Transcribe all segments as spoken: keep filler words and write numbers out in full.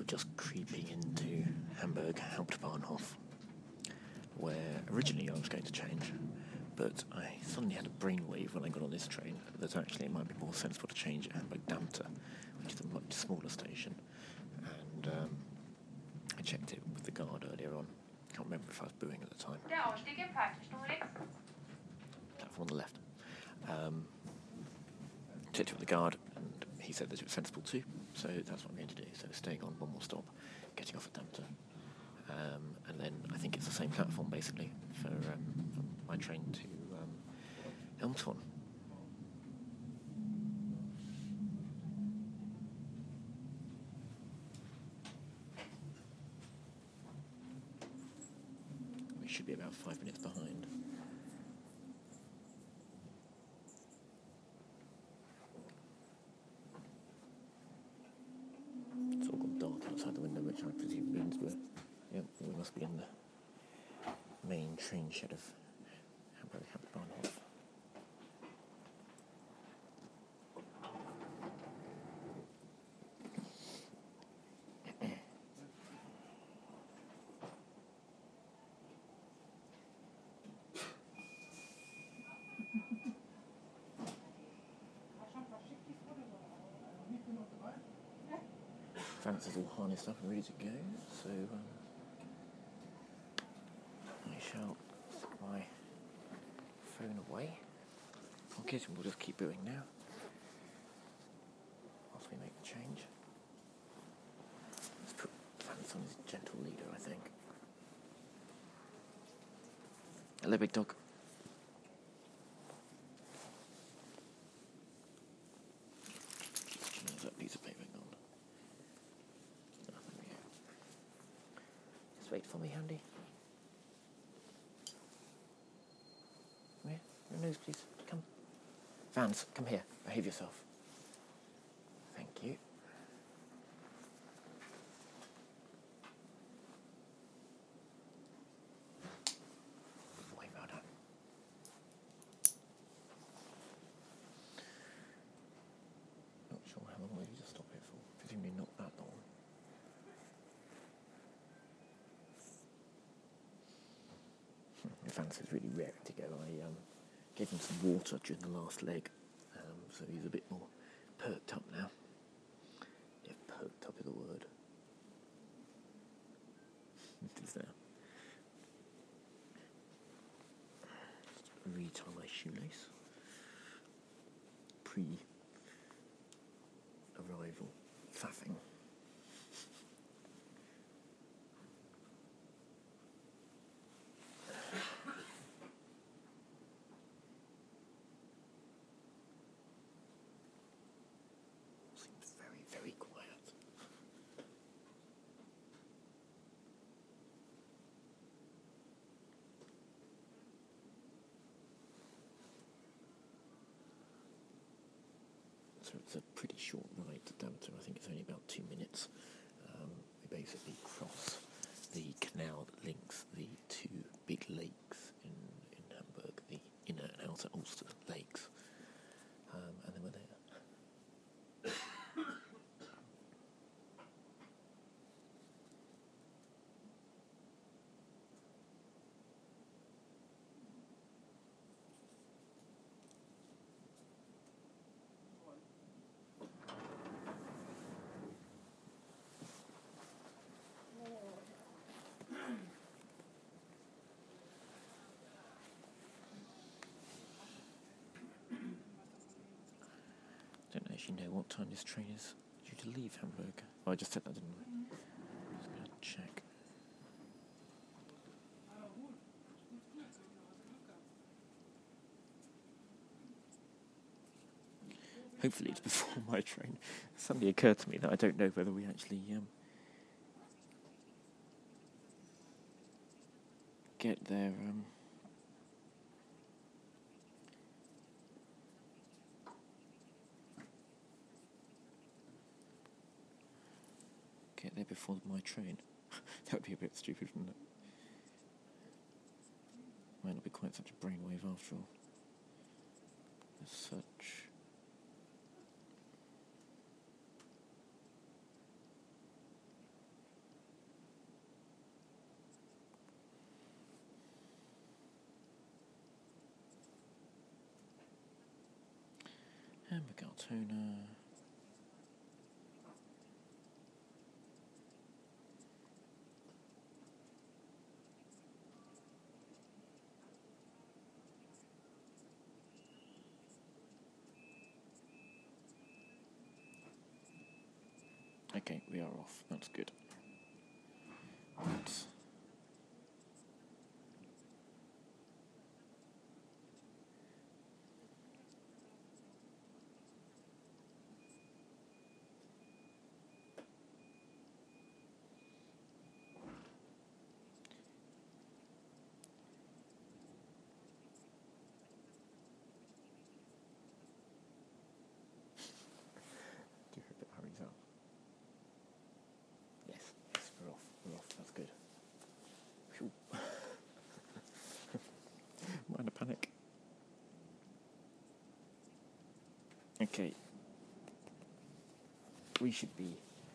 just creeping into Hamburg Hauptbahnhof, where originally I was going to change, but I suddenly had a brainwave when I got on this train that actually it might be more sensible to change at Hamburg Dammte, which is a much smaller station. And um, I checked it with the guard earlier on. Can't remember if I was booing at the time. Platform on the left. Um, checked it with the guard, and he said that it was sensible too. So that's what I'm going to do. So staying on one more stop, getting off at Dammte, um, and then I think it's the same platform basically for, um, for my train to um, Elmshorn. We should be about five minutes behind. It's all gone dark outside the window, which I presume means we're, yep, we must be in the main train shed of Hamburg Hauptbahnhof. Francis is all harnessed up and ready to go, so um, I shall put my phone away. Okay, so we'll just keep doing now whilst we make the change. Let's put Francis on his gentle leader, I think. Hello, big dog. There's that piece of paper gone. Oh, there we go. Just wait for me, Andy. Come here. Your nose, please. Come. Vance, come here. Behave yourself. Thank you. Way well done. Not sure how long we need to stop here for. Presumably not that long. Vance is really raring to go. I um, gave him some water during the last leg, um, so he's a bit more perked up now. If perked up is a word. It is now. Just retie my shoelace. Pre-arrival faffing. Seems very, very quiet. So it's a pretty short ride to Dammte. I think it's only about two minutes. Um, we basically cross the canal that links the two big lakes in, in Hamburg, the Inner and Outer Ulster lakes, um, and then we're there. Don't actually know what time this train is due to leave Hamburg. Oh, I just said that, didn't I? Just going to check. Hopefully it's before my train. It suddenly occurred to me that I don't know whether we actually um, get there. Um, get there before my train. That would be a bit stupid, wouldn't it? Might not be quite such a brainwave after all. As such. Hamburg, Altona. Okay, we are off. That's good. That's do a bit hurries up. Yes, yes, we're off. We're off. That's good. Phew. Minor panic. Okay. We should be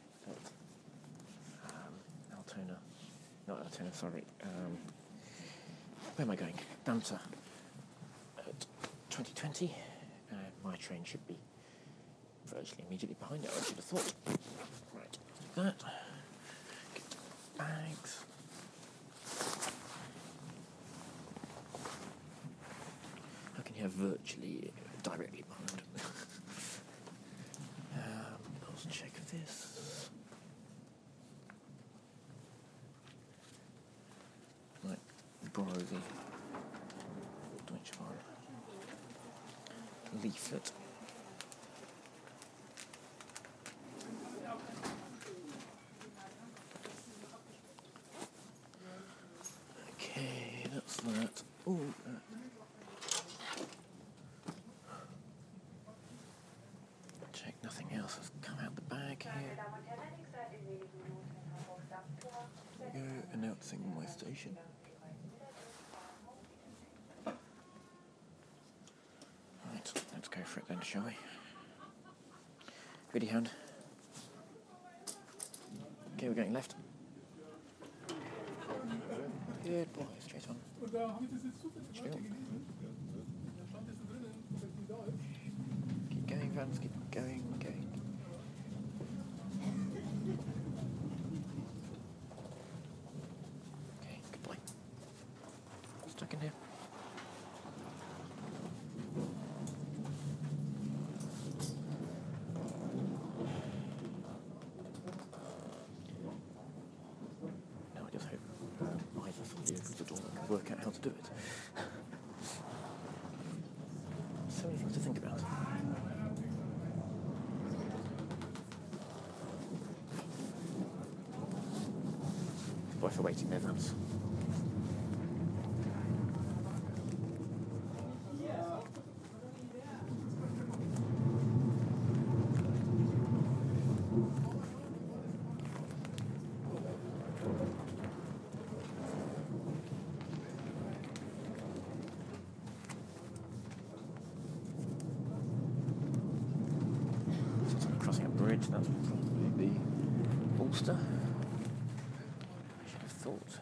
at um, Altona. Not Altona, sorry. Um, where am I going? Danta. At twenty twenty. Uh, my train should be virtually immediately behind it, I should have thought. Right, do that. Get bags. How can you have virtually directly behind? um, let's check this. Right, borrow the Deutsche Bahn leaflet. Okay, that's that. Oh, uh, check nothing else has come out the bag here. There we go, announcing my station. Right, let's go for it then, shall we? Ready, hand. Okay, we're going left. Good boy, straight on. Keep going, Vans, keep going, going. Okay, good boy. Stuck in here. Now I just hope um, either somebody opens the door and can work out how to do it. So many things to think about. Boy, for waiting there, Vans. So I'm crossing a bridge, that's probably be Ulster. I should have thought.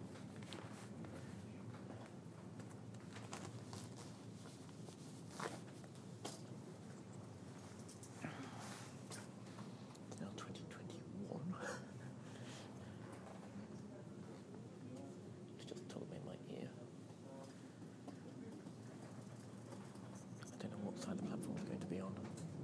It's now twenty twenty-one. It's just told me in my ear. I don't know what side the platform is going to be on.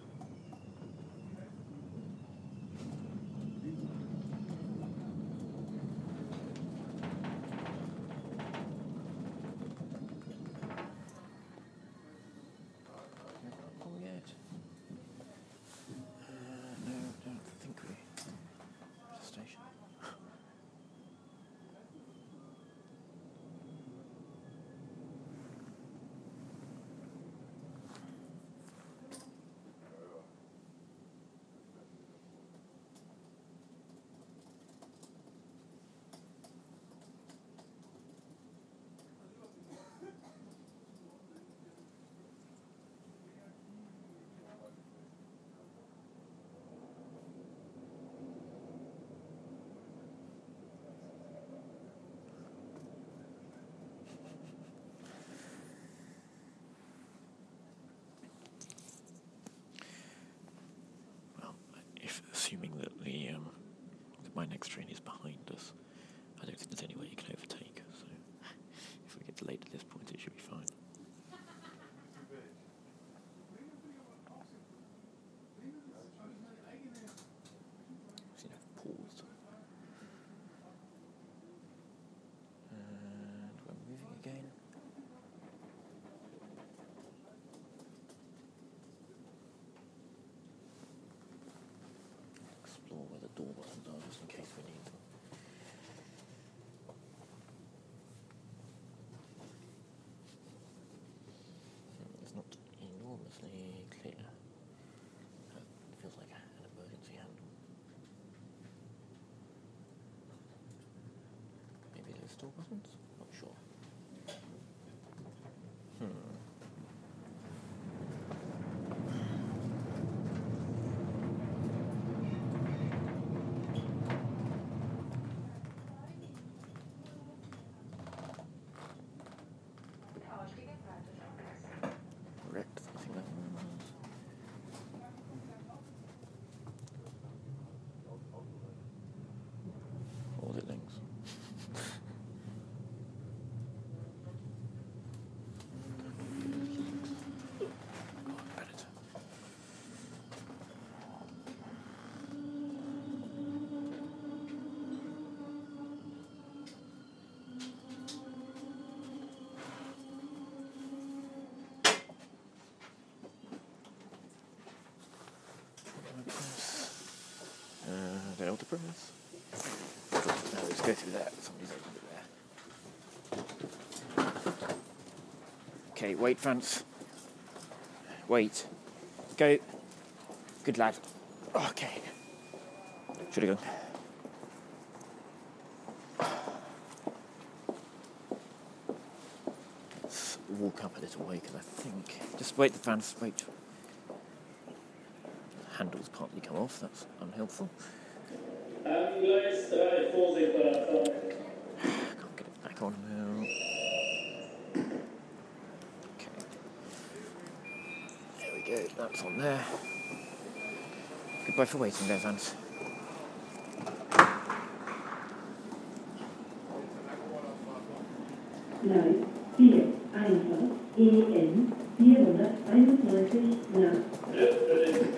Oh, yet. Uh, no, I don't think we. At a station. if, assuming that the um, that my next train is behind us, I don't think there's any way you can overtake. So if we get delayed at this point, it should be fine. See, I've paused. And we're moving again. Explore where the door buttons are, just in case we need them. It's not enormously clear. It feels like an emergency handle. Maybe those door buttons? Not sure. Hmm. Correct, I think that one was. Or was it links? God, Predator. Uh, don't know what to press. No, let's go through that. Somebody's opened it there. Okay, wait, Vance. Wait. Go. Good lad. Okay. Should have gone. Let's walk up a little way, because I think... Just wait, the fans. Wait. Handle's partly come off. That's unhelpful. Can't get it back on now. Okay. There we go. That's on there. Goodbye for waiting there, Vance. Gleis vier, Einfahrt, E N vierhunderteinundneunzig nach.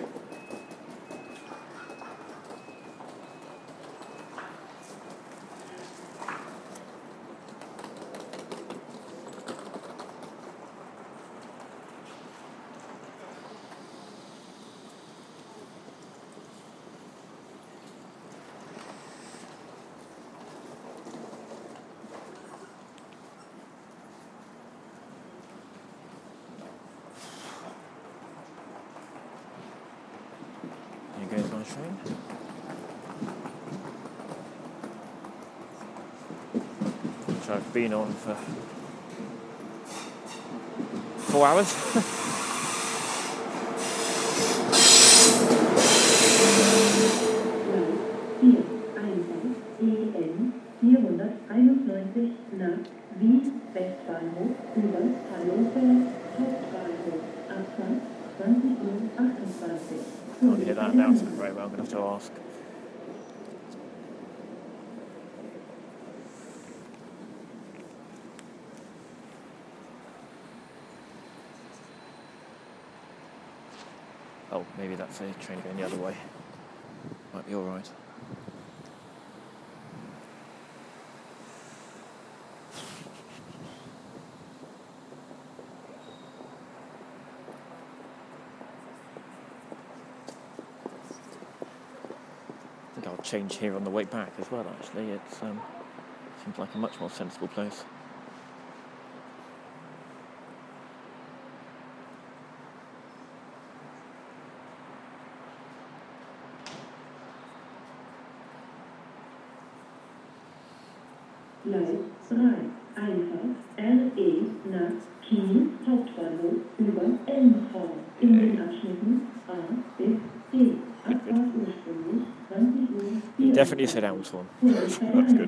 There goes my train. Which I've been on for four hours. vier, Einfahrt, E N vierhunderteinundneunzig nach Wien Westbahnhof über Hannover Hauptbahnhof. Abfahrt zwanzig Uhr achtundzwanzig. Can't hear that announcement very well. I'm going to have to ask. Oh, maybe that's a train going the other way. Might be all right. I think I'll change here on the way back as well, actually. It um, seems like a much more sensible place. Gleis drei, Einfahrt R E nach Kiel Hauptbahnhof über Elmshorn in den Abschnitten A bis D. Abfahrt ursprünglich zwanzig Uhr. You definitely said Elmshorn. That's good.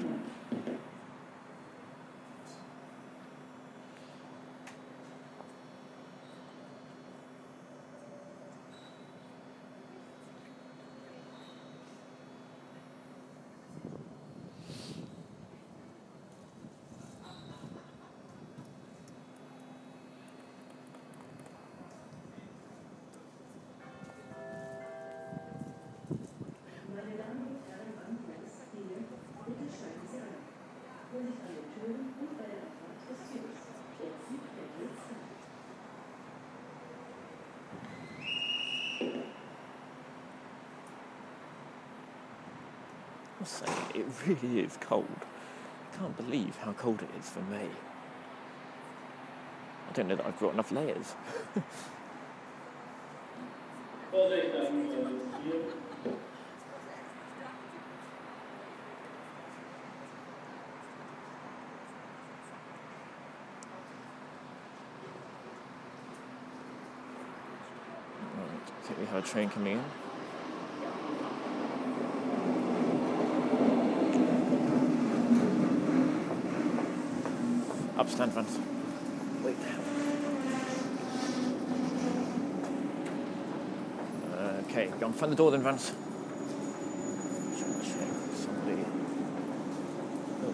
must say, it really is cold. I can't believe how cold it is for May. I don't know that I've brought enough layers. Right, I think we have a train coming in. Upstand, Vance. Wait. Okay, go and find the door then, Vance. Check somebody. Oh.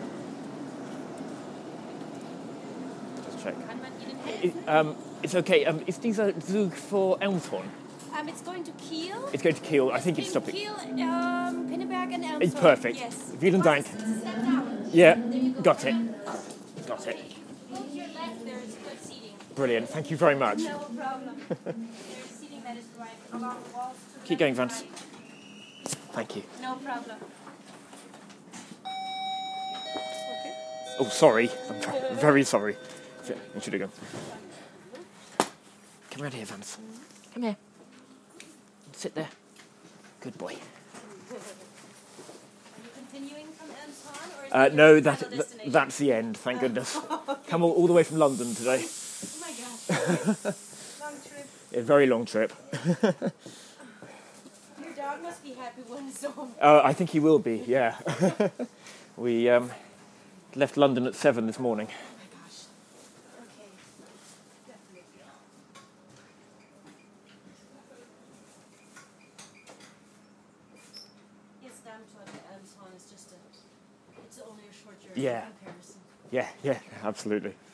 Just check. It, um, it's okay. Um, is dieser Zug for Elmshorn? Um, it's going to Kiel. It's going to Kiel. I think it's stopping. Kiel, um, Pinneberg and Elmshorn. It's perfect. Yes. Vielen Dank. Step down. Yeah, There you go. got it. Got it. Go to your left. There is good seating. Brilliant. Thank you very much. No problem. There is seating that is right along the walls. To the Keep left going, and Vance. right. Thank you. No problem. Oh, sorry. I'm try- very sorry. You should have gone. Come around here, Vance. Come here. Sit there. Good boy. Are you continuing from Elmshorn, or is Uh, it no, your that, final that destination? that's the end. Thank goodness. Come all, all the way from London today. Oh my gosh. Long trip. A very long trip. Your dog must be happy when it's home. Uh, I think he will be. Yeah. We um, left London at seven this morning. Oh my gosh. Okay. Definitely. Yes, Darmstadt to Elmshorn is just a, it's only a short journey Yeah. in comparison. Yeah, yeah, absolutely.